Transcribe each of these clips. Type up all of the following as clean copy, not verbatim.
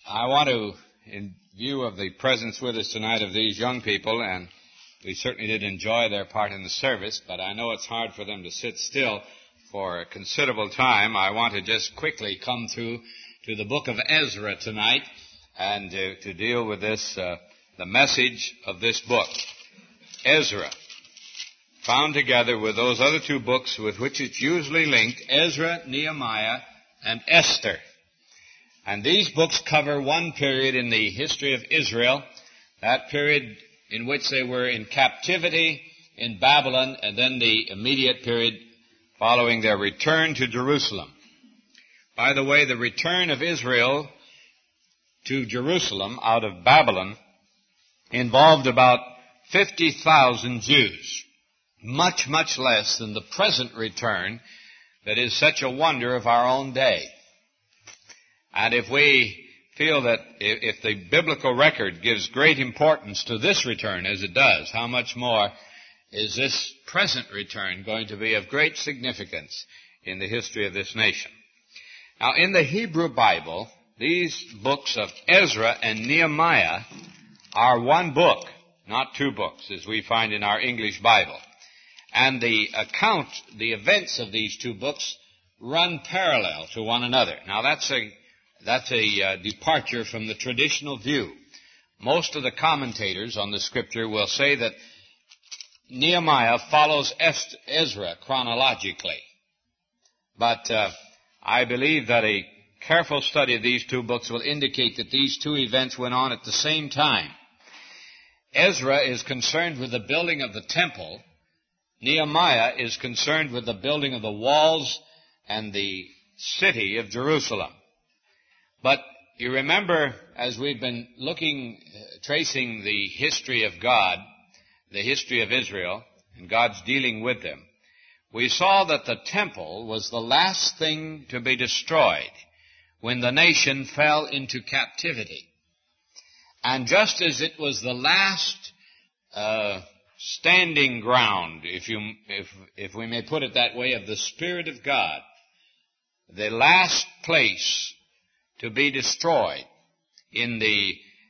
I want to, in view of the presence with us tonight of these young people, and we certainly did enjoy their part in the service, but I know it's hard for them to sit still for a considerable time. I want to just quickly come through to the book of Ezra tonight and to deal with this, the message of this book. Ezra, found together with those other two books with which it's usually linked, Ezra, Nehemiah, and Esther. And these books cover one period in the history of Israel, that period in which they were in captivity in Babylon, and then the immediate period following their return to Jerusalem. By the way, the return of Israel to Jerusalem out of Babylon involved about 50,000 Jews, much, much less than the present return that is such a wonder of our own day. And if we feel that if the biblical record gives great importance to this return as it does, how much more is this present return going to be of great significance in the history of this nation? Now, in the Hebrew Bible, these books of Ezra and Nehemiah are one book, not two books, as we find in our English Bible. And the events of these two books run parallel to one another. Now, that's a departure from the traditional view. Most of the commentators on the Scripture will say that Nehemiah follows Ezra chronologically. But I believe that a careful study of these two books will indicate that these two events went on at the same time. Ezra is concerned with the building of the temple. Nehemiah is concerned with the building of the walls and the city of Jerusalem. But you remember, as we've been tracing the history of God, the history of Israel, and God's dealing with them, we saw that the temple was the last thing to be destroyed when the nation fell into captivity. And just as it was the last standing ground, if we may put it that way, of the Spirit of God, the last place to be destroyed in the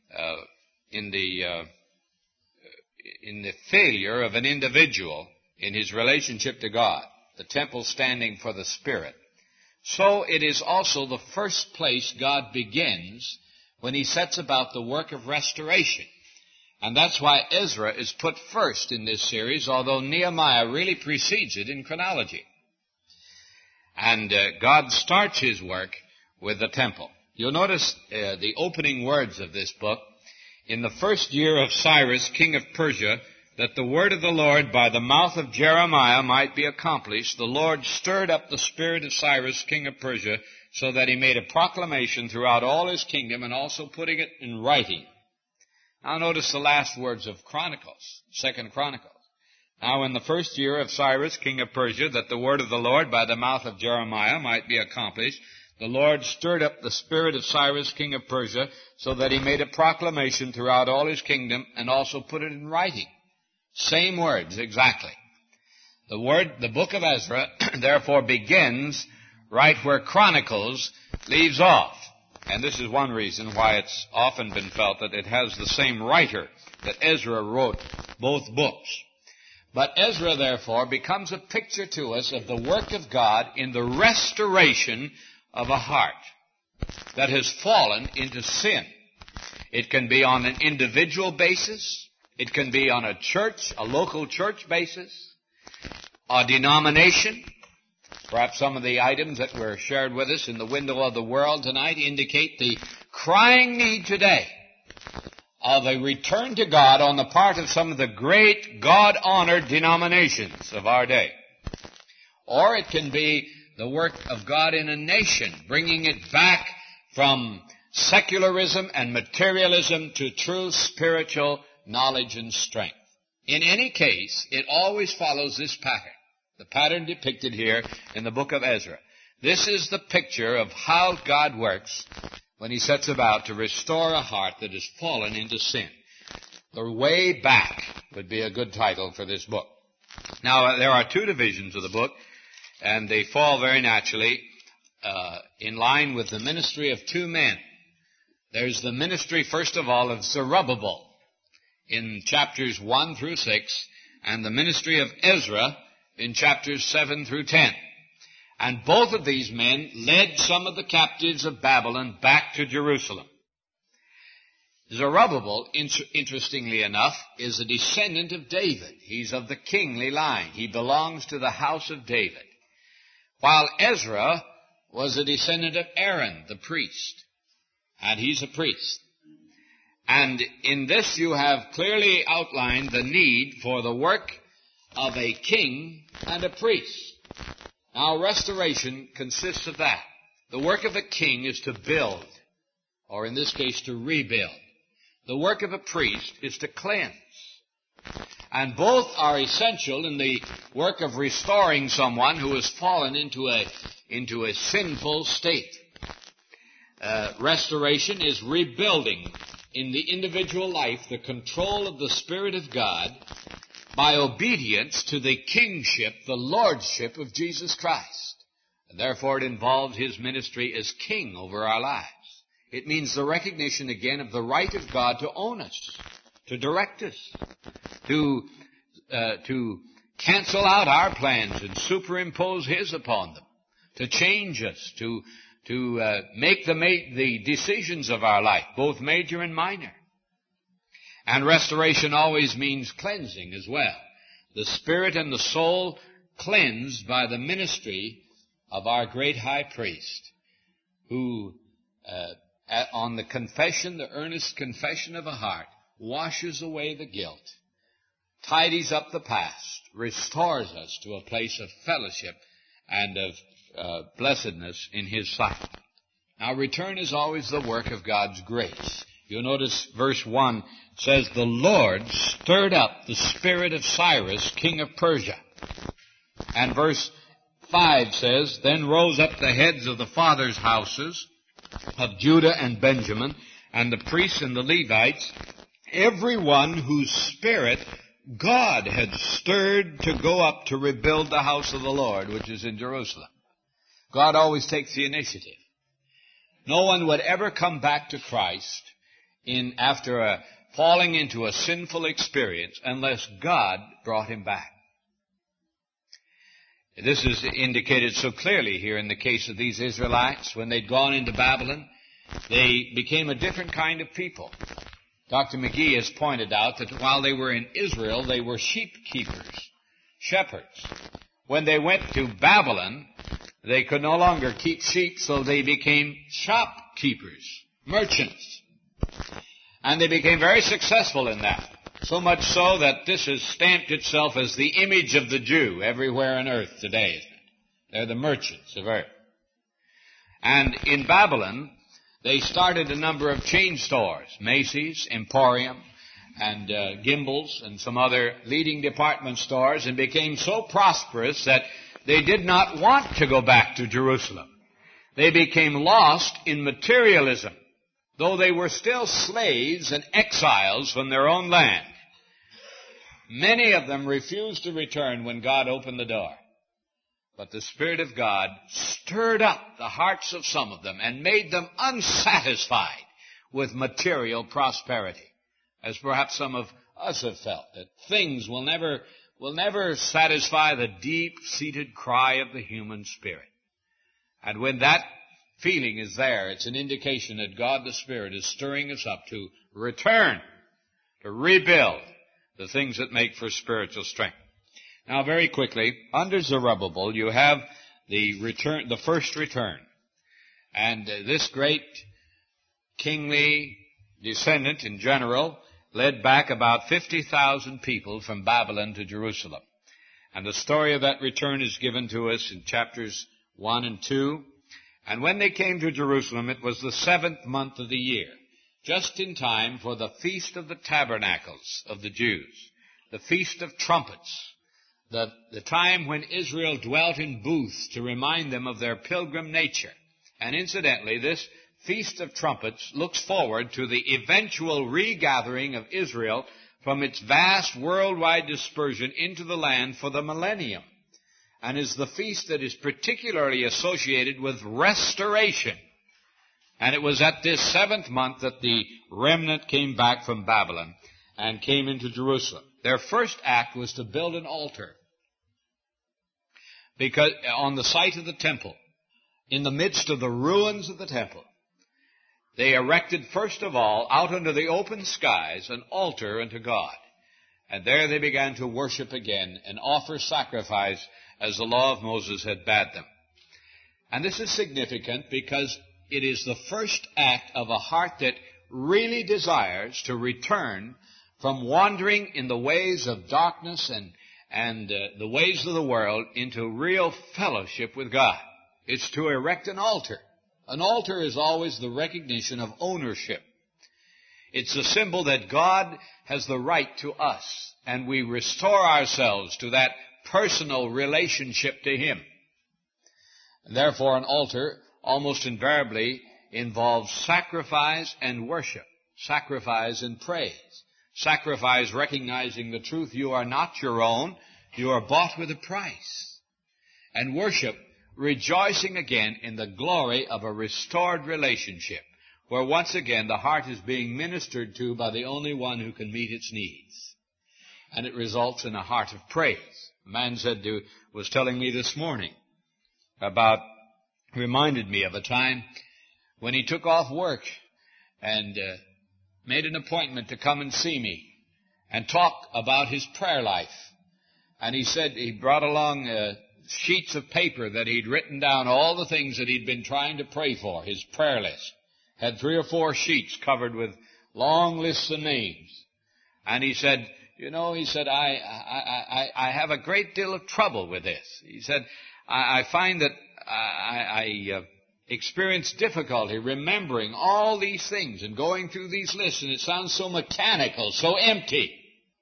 failure of an individual in his relationship to God, the temple standing for the Spirit. So it is also the first place God begins when he sets about the work of restoration. And that's why Ezra is put first in this series, although Nehemiah really precedes it in chronology. And God starts his work with the temple. You'll notice the opening words of this book. In the first year of Cyrus, king of Persia, that the word of the Lord by the mouth of Jeremiah might be accomplished, the Lord stirred up the spirit of Cyrus, king of Persia, so that he made a proclamation throughout all his kingdom and also putting it in writing. Now notice the last words of Chronicles, 2 Chronicles. Now in the first year of Cyrus, king of Persia, that the word of the Lord by the mouth of Jeremiah might be accomplished, the Lord stirred up the spirit of Cyrus, king of Persia, so that he made a proclamation throughout all his kingdom and also put it in writing. Same words, exactly. The book of Ezra, therefore, begins right where Chronicles leaves off. And this is one reason why it's often been felt that it has the same writer, that Ezra wrote both books. But Ezra, therefore, becomes a picture to us of the work of God in the restoration of a heart that has fallen into sin. It can be on an individual basis. It can be on a church, a local church basis, a denomination. Perhaps some of the items that were shared with us in the window of the world tonight indicate the crying need today of a return to God on the part of some of the great God-honored denominations of our day. Or it can be the work of God in a nation, bringing it back from secularism and materialism to true spiritual knowledge and strength. In any case, it always follows this pattern, the pattern depicted here in the book of Ezra. This is the picture of how God works when he sets about to restore a heart that has fallen into sin. The Way Back would be a good title for this book. Now, there are two divisions of the book, and they fall very naturally in line with the ministry of two men. There's the ministry, first of all, of Zerubbabel in chapters 1 through 6, and the ministry of Ezra in chapters 7 through 10. And both of these men led some of the captives of Babylon back to Jerusalem. Zerubbabel, interestingly enough, is a descendant of David. He's of the kingly line. He belongs to the house of David. While Ezra was a descendant of Aaron, the priest. And he's a priest. And in this you have clearly outlined the need for the work of a king and a priest. Now, restoration consists of that. The work of a king is to build, or in this case, to rebuild. The work of a priest is to cleanse. And both are essential in the work of restoring someone who has fallen into a sinful state. Restoration is rebuilding in the individual life the control of the Spirit of God by obedience to the kingship, the lordship of Jesus Christ. And therefore it involves His ministry as king over our lives. It means the recognition again of the right of God to own us, to direct us, to cancel out our plans and superimpose His upon them, to change us, to make the decisions of our life, both major and minor. And restoration always means cleansing as well. The spirit and the soul cleansed by the ministry of our great high priest, who, on the confession, the earnest confession of a heart, washes away the guilt, tidies up the past, restores us to a place of fellowship and of blessedness in His sight. Now, return is always the work of God's grace. You'll notice verse 1 says, "The Lord stirred up the spirit of Cyrus, king of Persia." And verse 5 says, "Then rose up the heads of the fathers' houses of Judah and Benjamin, and the priests and the Levites, every one whose spirit God had stirred to go up to rebuild the house of the Lord, which is in Jerusalem." God always takes the initiative. No one would ever come back to Christ after falling into a sinful experience unless God brought him back. This is indicated so clearly here in the case of these Israelites. When they'd gone into Babylon, they became a different kind of people. Dr. McGee has pointed out that while they were in Israel, they were sheep keepers, shepherds. When they went to Babylon, they could no longer keep sheep, so they became shopkeepers, merchants. And they became very successful in that. So much so that this has stamped itself as the image of the Jew everywhere on earth today, isn't it? They're the merchants of earth. And in Babylon, they started a number of chain stores, Macy's, Emporium, and Gimbel's, and some other leading department stores, and became so prosperous that they did not want to go back to Jerusalem. They became lost in materialism, though they were still slaves and exiles from their own land. Many of them refused to return when God opened the door. But the Spirit of God stirred up the hearts of some of them and made them unsatisfied with material prosperity, as perhaps some of us have felt, that things will never satisfy the deep-seated cry of the human spirit. And when that feeling is there, it's an indication that God the Spirit is stirring us up to return, to rebuild the things that make for spiritual strength. Now, very quickly, under Zerubbabel, you have the first return. And this great kingly descendant in general led back about 50,000 people from Babylon to Jerusalem. And the story of that return is given to us in chapters 1 and 2. And when they came to Jerusalem, it was the 7th month of the year, just in time for the Feast of the Tabernacles of the Jews, the Feast of Trumpets, the time when Israel dwelt in booths to remind them of their pilgrim nature. And incidentally, this Feast of Trumpets looks forward to the eventual regathering of Israel from its vast worldwide dispersion into the land for the millennium, and is the feast that is particularly associated with restoration. And it was at this 7th month that the remnant came back from Babylon and came into Jerusalem. Their first act was to build an altar because on the site of the temple, in the midst of the ruins of the temple. They erected, first of all, out under the open skies, an altar unto God. And there they began to worship again and offer sacrifice as the law of Moses had bade them. And this is significant because it is the first act of a heart that really desires to return from wandering in the ways of darkness and the ways of the world into real fellowship with God. It's to erect an altar. An altar is always the recognition of ownership. It's a symbol that God has the right to us, and we restore ourselves to that personal relationship to Him. And therefore, an altar almost invariably involves sacrifice and worship, sacrifice and praise, sacrifice recognizing the truth you are not your own, you are bought with a price, and worship rejoicing again in the glory of a restored relationship, where once again the heart is being ministered to by the only one who can meet its needs. And it results in a heart of praise. A man was telling me this morning reminded me of a time when he took off work and made an appointment to come and see me and talk about his prayer life. And he said he brought along sheets of paper that he'd written down all the things that he'd been trying to pray for, his prayer list. Had 3 or 4 sheets covered with long lists of names. And he said, I have a great deal of trouble with this. He said, I find that I experience difficulty remembering all these things and going through these lists, and it sounds so mechanical, so empty.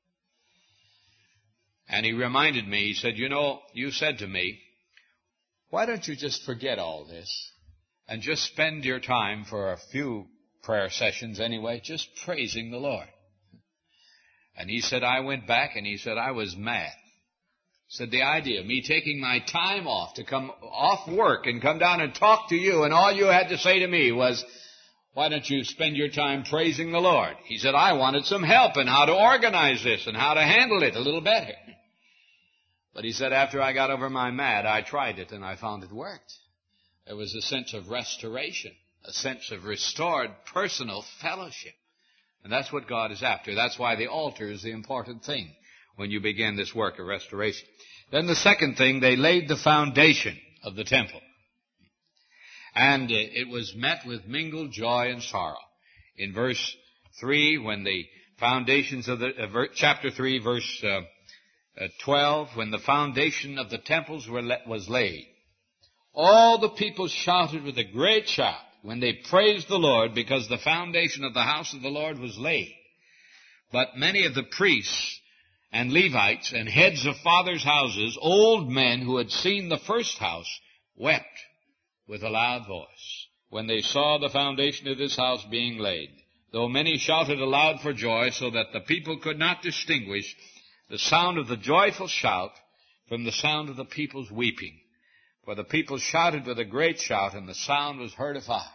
And he reminded me, he said, you said to me, why don't you just forget all this and just spend your time for a few prayer sessions anyway, just praising the Lord? And he said, I went back and he said, I was mad. He said, the idea of me taking my time off to come off work and come down and talk to you, and all you had to say to me was, why don't you spend your time praising the Lord? He said, I wanted some help in how to organize this and how to handle it a little better. But he said, after I got over my mad, I tried it and I found it worked. There was a sense of restoration, a sense of restored personal fellowship. And that's what God is after. That's why the altar is the important thing when you begin this work of restoration. Then the second thing, they laid the foundation of the temple. And it was met with mingled joy and sorrow. In verse 3, when the foundations of chapter 3, verse 12, when the foundation of the temples was laid, all the people shouted with a great shout when they praised the Lord, because the foundation of the house of the Lord was laid. But many of the priests and Levites and heads of fathers' houses, old men who had seen the first house, wept with a loud voice when they saw the foundation of this house being laid, though many shouted aloud for joy, so that the people could not distinguish the sound of the joyful shout from the sound of the people's weeping. For the people shouted with a great shout, and the sound was heard afar.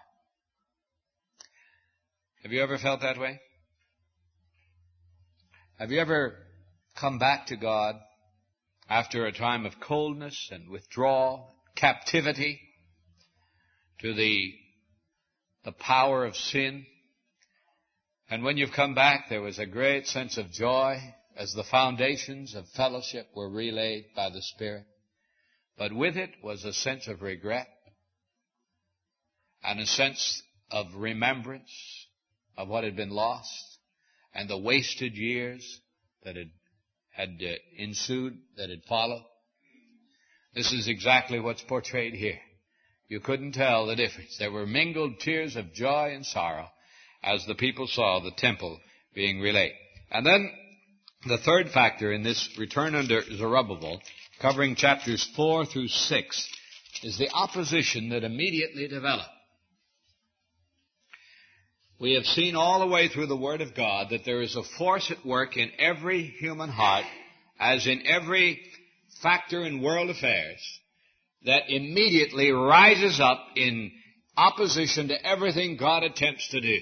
Have you ever felt that way? Have you ever come back to God after a time of coldness and withdrawal, captivity to the power of sin? And when you've come back, there was a great sense of joy as the foundations of fellowship were relaid by the Spirit. But with it was a sense of regret and a sense of remembrance of what had been lost and the wasted years that had ensued, that had followed. This is exactly what's portrayed here. You couldn't tell the difference. There were mingled tears of joy and sorrow as the people saw the temple being relaid. And then the third factor in this return under Zerubbabel, covering chapters 4 through 6, is the opposition that immediately developed. We have seen all the way through the Word of God that there is a force at work in every human heart, as in every factor in world affairs, that immediately rises up in opposition to everything God attempts to do.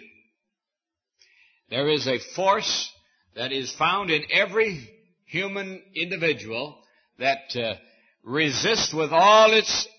There is a force that is found in every human individual that resists with all its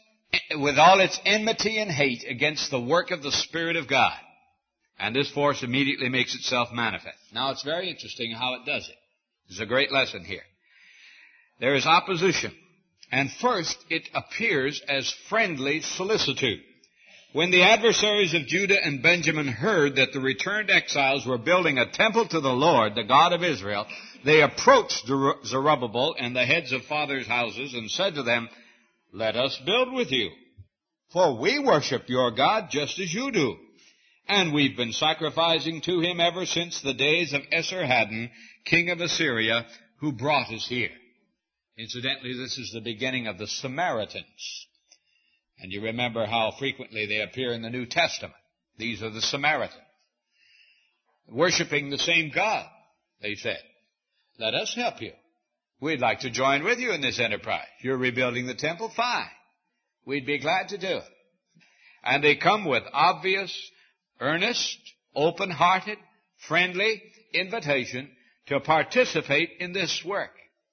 enmity and hate against the work of the Spirit of God. And this force immediately makes itself manifest. Now, it's very interesting how it does it. There's a great lesson here. There is opposition. And first, it appears as friendly solicitude. When the adversaries of Judah and Benjamin heard that the returned exiles were building a temple to the Lord, the God of Israel, they approached Zerubbabel and the heads of fathers' houses and said to them, "Let us build with you, for we worship your God just as you do. And we've been sacrificing to him ever since the days of Esarhaddon, king of Assyria, who brought us here." Incidentally, this is the beginning of the Samaritans. And you remember how frequently they appear in the New Testament. These are the Samaritans. Worshipping the same God, they said. "Let us help you. We'd like to join with you in this enterprise. You're rebuilding the temple? Fine. We'd be glad to do it." And they come with obvious, earnest, open-hearted, friendly invitation to participate in this work.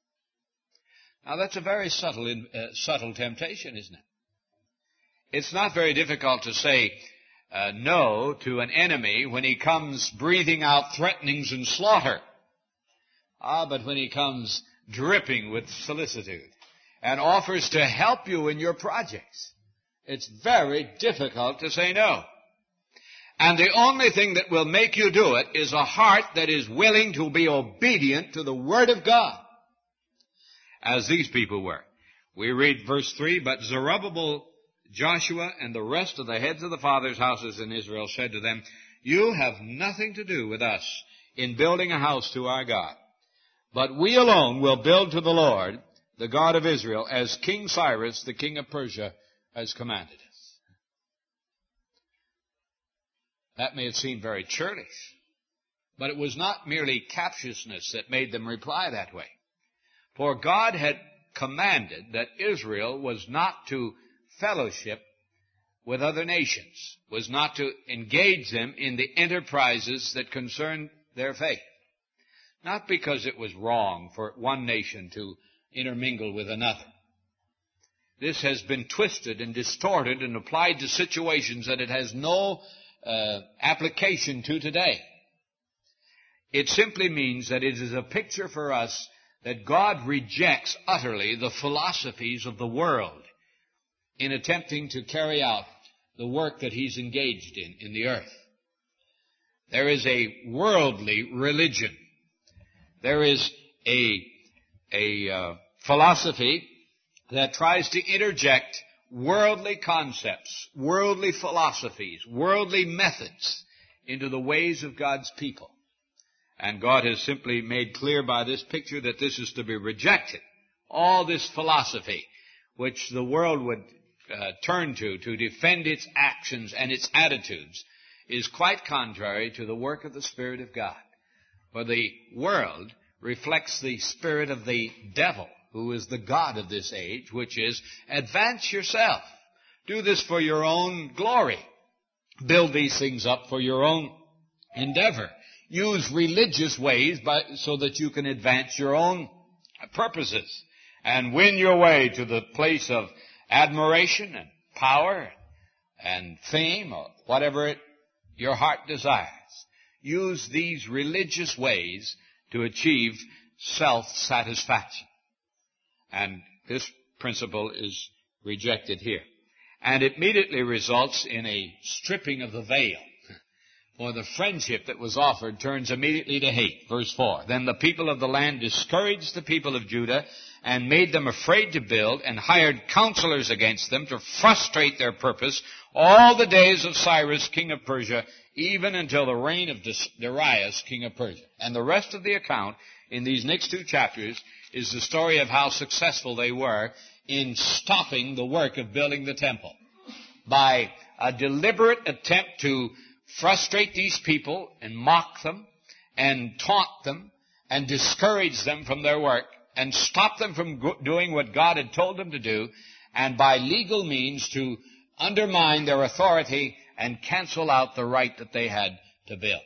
Now, that's a very subtle temptation, isn't it? It's not very difficult to say no to an enemy when he comes breathing out threatenings and slaughter. But when he comes dripping with solicitude and offers to help you in your projects, it's very difficult to say no. And the only thing that will make you do it is a heart that is willing to be obedient to the Word of God, as these people were. We read verse 3, "But Zerubbabel, Joshua, and the rest of the heads of the fathers' houses in Israel said to them, 'You have nothing to do with us in building a house to our God, but we alone will build to the Lord, the God of Israel, as King Cyrus, the king of Persia, has commanded us.'" That may have seemed very churlish, but it was not merely captiousness that made them reply that way. For God had commanded that Israel was not to fellowship with other nations, was not to engage them in the enterprises that concerned their faith. Not because it was wrong for one nation to intermingle with another. This has been twisted and distorted and applied to situations that it has no application to today. It simply means that it is a picture for us that God rejects utterly the philosophies of the world in attempting to carry out the work that he's engaged in the earth. There is a worldly religion. There is a philosophy that tries to interject worldly concepts, worldly philosophies, worldly methods into the ways of God's people. And God has simply made clear by this picture that this is to be rejected. All this philosophy which the world would turn to defend its actions and its attitudes is quite contrary to the work of the Spirit of God. For the world reflects the spirit of the devil, who is the god of this age, which is, advance yourself. Do this for your own glory. Build these things up for your own endeavor. Use religious ways so that you can advance your own purposes and win your way to the place of admiration and power and fame or whatever your heart desires. Use these religious ways to achieve self-satisfaction. And this principle is rejected here. And it immediately results in a stripping of the veil. For the friendship that was offered turns immediately to hate. Verse 4. "Then the people of the land discouraged the people of Judah and made them afraid to build and hired counselors against them to frustrate their purpose all the days of Cyrus, king of Persia, even until the reign of Darius, king of Persia." And the rest of the account in these next two chapters is the story of how successful they were in stopping the work of building the temple by a deliberate attempt to frustrate these people and mock them and taunt them and discourage them from their work and stop them from doing what God had told them to do, and by legal means to undermine their authority, and cancel out the right that they had to build.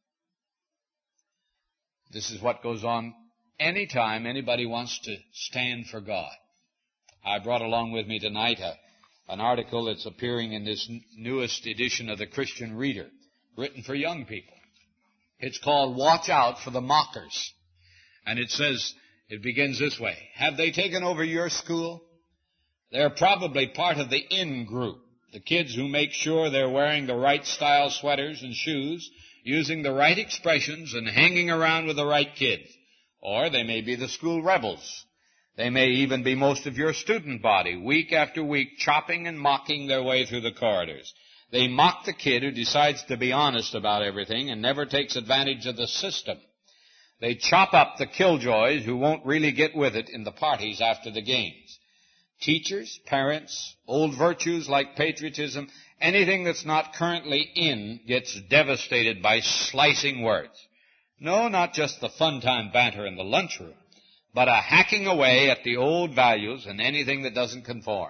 This is what goes on anytime anybody wants to stand for God. I brought along with me tonight an article that's appearing in this newest edition of the Christian Reader, written for young people. It's called Watch Out for the Mockers. And it begins this way. Have they taken over your school? They're probably part of the in group, the kids who make sure they're wearing the right style sweaters and shoes, using the right expressions, and hanging around with the right kids. Or they may be the school rebels. They may even be most of your student body, week after week, chopping and mocking their way through the corridors. They mock the kid who decides to be honest about everything and never takes advantage of the system. They chop up the killjoys who won't really get with it in the parties after the games. Teachers, parents, old virtues like patriotism, anything that's not currently in gets devastated by slicing words. No, not just the fun-time banter in the lunchroom, but a hacking away at the old values and anything that doesn't conform.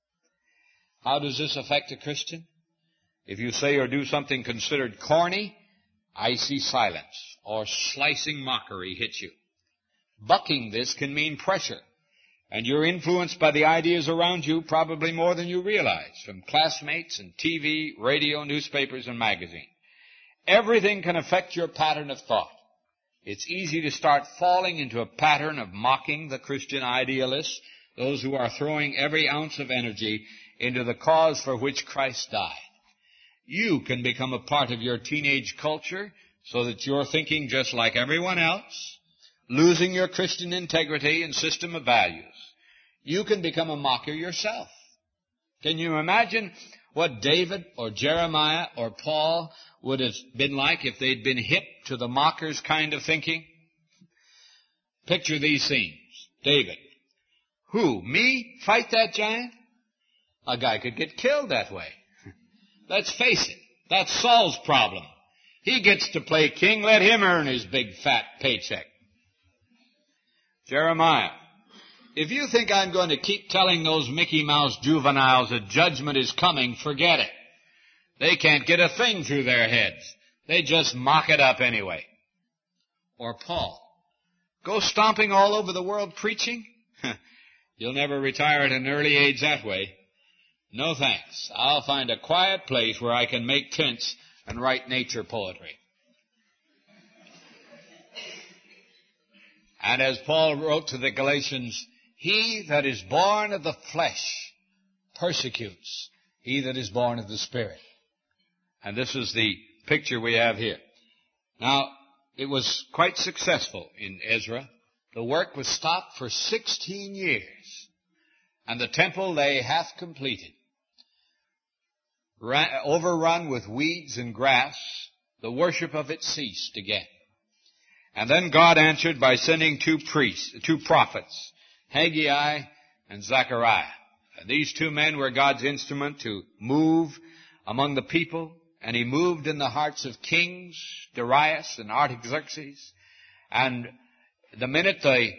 How does this affect a Christian? If you say or do something considered corny, icy silence or slicing mockery hits you. Bucking this can mean pressure, and you're influenced by the ideas around you probably more than you realize, from classmates and TV, radio, newspapers, and magazines. Everything can affect your pattern of thought. It's easy to start falling into a pattern of mocking the Christian idealists, those who are throwing every ounce of energy into the cause for which Christ died. You can become a part of your teenage culture so that you're thinking just like everyone else, losing your Christian integrity and system of values. You can become a mocker yourself. Can you imagine what David or Jeremiah or Paul would have been like if they'd been hip to the mockers' kind of thinking? Picture these scenes. David. Who? Me? Fight that giant? A guy could get killed that way. Let's face it. That's Saul's problem. He gets to play king. Let him earn his big fat paycheck. Jeremiah. If you think I'm going to keep telling those Mickey Mouse juveniles that judgment is coming, forget it. They can't get a thing through their heads. They just mock it up anyway. Or Paul. Go stomping all over the world preaching? You'll never retire at an early age that way. No thanks. I'll find a quiet place where I can make tents and write nature poetry. And as Paul wrote to the Galatians, he that is born of the flesh persecutes he that is born of the Spirit. And this is the picture we have here. Now, it was quite successful in Ezra. The work was stopped for 16 years, and the temple lay half completed. Overrun with weeds and grass, the worship of it ceased again. And then God answered by sending two prophets, Haggai and Zechariah. And these two men were God's instrument to move among the people, and he moved in the hearts of kings, Darius and Artaxerxes. And the minute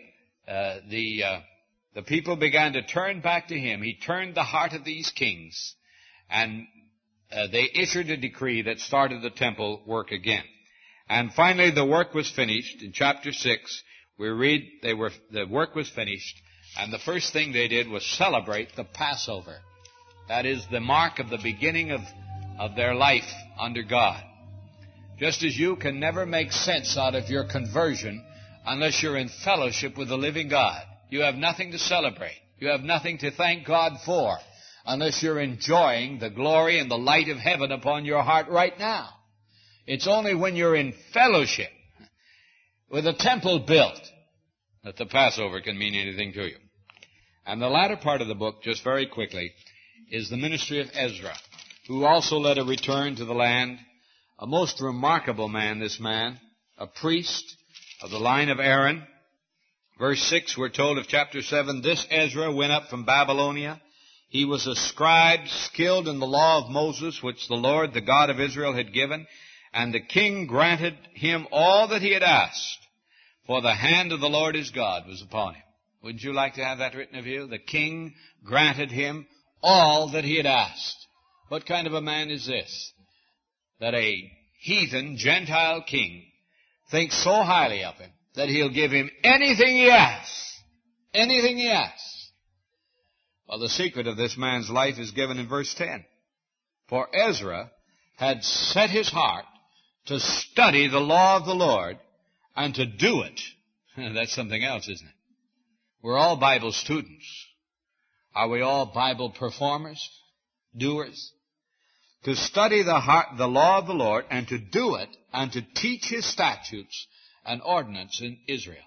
the people began to turn back to him, he turned the heart of these kings, and they issued a decree that started the temple work again. And finally the work was finished. In chapter 6, we read the work was finished, and the first thing they did was celebrate the Passover. That is the mark of the beginning of their life under God. Just as you can never make sense out of your conversion unless you're in fellowship with the living God. You have nothing to celebrate. You have nothing to thank God for unless you're enjoying the glory and the light of heaven upon your heart right now. It's only when you're in fellowship with a temple built that the Passover can mean anything to you. And the latter part of the book, just very quickly, is the ministry of Ezra, who also led a return to the land. A most remarkable man, this man, a priest of the line of Aaron. Verse 6, we're told of chapter 7, this Ezra went up from Babylonia. He was a scribe skilled in the law of Moses, which the Lord, the God of Israel, had given. And the king granted him all that he had asked, for the hand of the Lord his God was upon him. Wouldn't you like to have that written of you? The king granted him all that he had asked. What kind of a man is this? That a heathen Gentile king thinks so highly of him that he'll give him anything he asks. Anything he asks. Well, the secret of this man's life is given in verse 10. For Ezra had set his heart to study the law of the Lord and to do it. That's something else, isn't it? We're all Bible students. Are we all Bible performers? Doers? To study the law of the Lord and to do it and to teach his statutes and ordinance in Israel.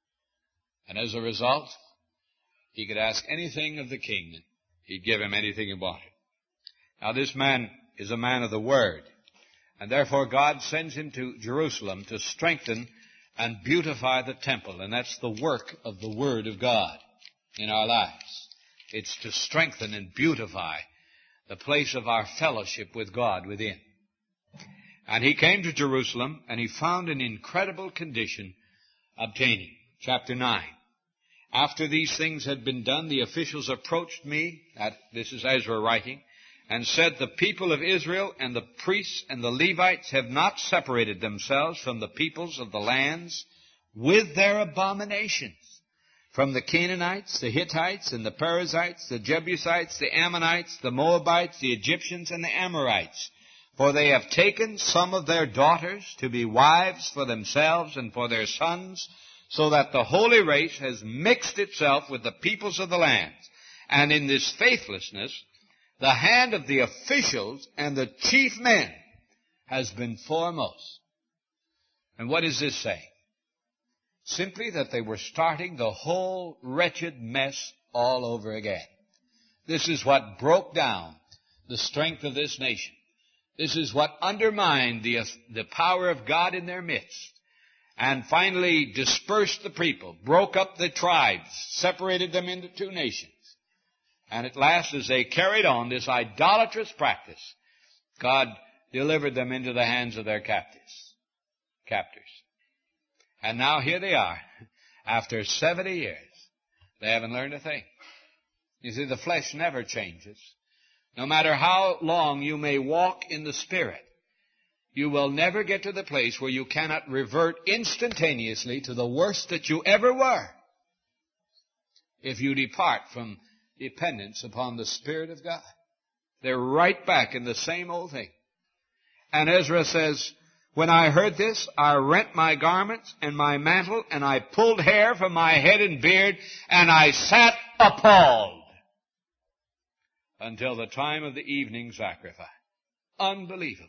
And as a result, he could ask anything of the king, and he'd give him anything he wanted. Now this man is a man of the Word, and therefore God sends him to Jerusalem to strengthen and beautify the temple, and that's the work of the Word of God in our lives. It's to strengthen and beautify the place of our fellowship with God within. And he came to Jerusalem, and he found an incredible condition obtaining. Chapter 9. After these things had been done, the officials approached me, this is Ezra writing, and said, the people of Israel and the priests and the Levites have not separated themselves from the peoples of the lands with their abominations. From the Canaanites, the Hittites, and the Perizzites, the Jebusites, the Ammonites, the Moabites, the Egyptians, and the Amorites. For they have taken some of their daughters to be wives for themselves and for their sons, so that the holy race has mixed itself with the peoples of the lands. And in this faithlessness, the hand of the officials and the chief men has been foremost. And what does this say? Simply that they were starting the whole wretched mess all over again. This is what broke down the strength of this nation. This is what undermined the power of God in their midst. And finally dispersed the people, broke up the tribes, separated them into two nations. And at last, as they carried on this idolatrous practice, God delivered them into the hands of their captors. And now here they are. After 70 years, they haven't learned a thing. You see, the flesh never changes. No matter how long you may walk in the Spirit, you will never get to the place where you cannot revert instantaneously to the worst that you ever were if you depart from dependence upon the Spirit of God. They're right back in the same old thing. And Ezra says, when I heard this, I rent my garments and my mantle, and I pulled hair from my head and beard, and I sat appalled until the time of the evening sacrifice. Unbelievable.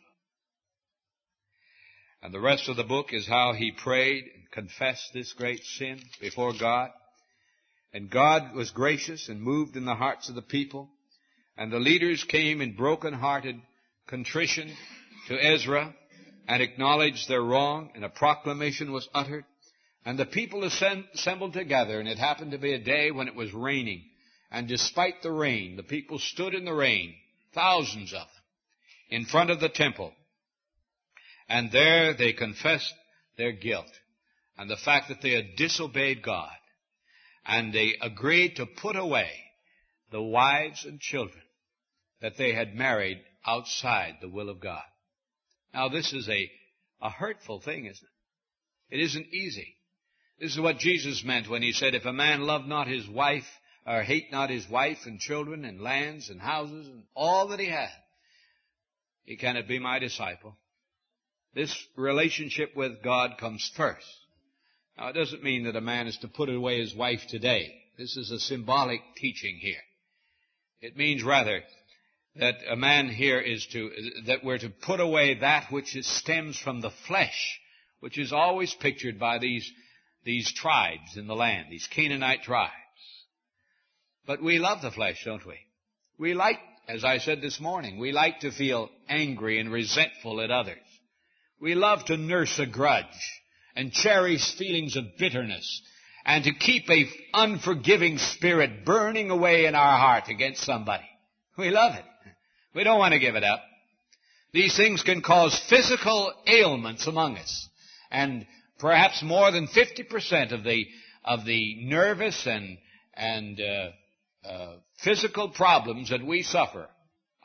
And the rest of the book is how he prayed and confessed this great sin before God. And God was gracious and moved in the hearts of the people. And the leaders came in broken-hearted contrition to Ezra and acknowledged their wrong, and a proclamation was uttered. And the people assembled together, and it happened to be a day when it was raining. And despite the rain, the people stood in the rain, thousands of them, in front of the temple. And there they confessed their guilt and the fact that they had disobeyed God. And they agreed to put away the wives and children that they had married outside the will of God. Now this is a hurtful thing, isn't it? It isn't easy. This is what Jesus meant when he said, if a man love not his wife, or hate not his wife and children and lands and houses and all that he had, he cannot be my disciple. This relationship with God comes first. Now, it doesn't mean that a man is to put away his wife today. This is a symbolic teaching here. It means rather that a man here that we're to put away that which stems from the flesh, which is always pictured by these tribes in the land, these Canaanite tribes. But we love the flesh, don't we? We like, as I said this morning, we like to feel angry and resentful at others. We love to nurse a grudge and cherish feelings of bitterness and to keep a unforgiving spirit burning away in our heart against somebody. We love it. We don't want to give it up. These things can cause physical ailments among us. And perhaps more than 50% of the nervous and physical problems that we suffer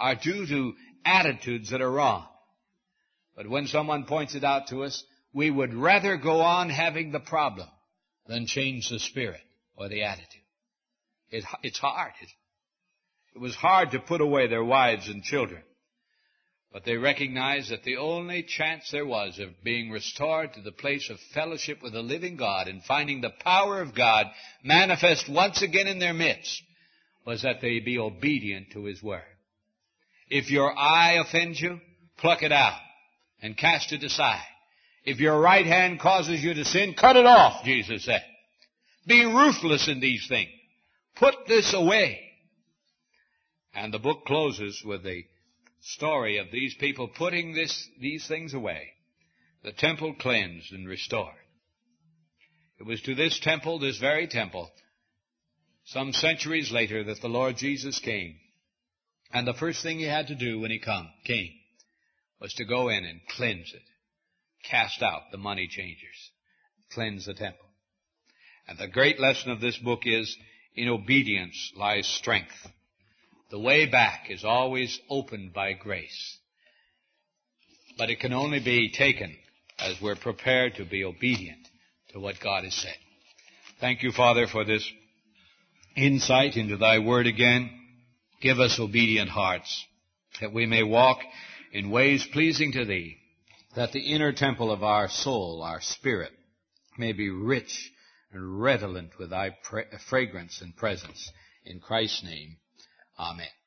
are due to attitudes that are wrong. But when someone points it out to us, we would rather go on having the problem than change the spirit or the attitude. It's hard. It was hard to put away their wives and children. But they recognized that the only chance there was of being restored to the place of fellowship with the living God and finding the power of God manifest once again in their midst was that they be obedient to His word. If your eye offends you, pluck it out and cast it aside. If your right hand causes you to sin, cut it off, Jesus said. Be ruthless in these things. Put this away. And the book closes with the story of these people putting these things away. The temple cleansed and restored. It was to this temple, this very temple, some centuries later that the Lord Jesus came. And the first thing He had to do when He came was to go in and cleanse it. Cast out the money changers. Cleanse the temple. And the great lesson of this book is, in obedience lies strength. The way back is always opened by grace. But it can only be taken as we're prepared to be obedient to what God has said. Thank you, Father, for this insight into Thy word again. Give us obedient hearts, that we may walk in ways pleasing to Thee, that the inner temple of our soul, our spirit, may be rich and redolent with Thy fragrance and presence. In Christ's name, amen.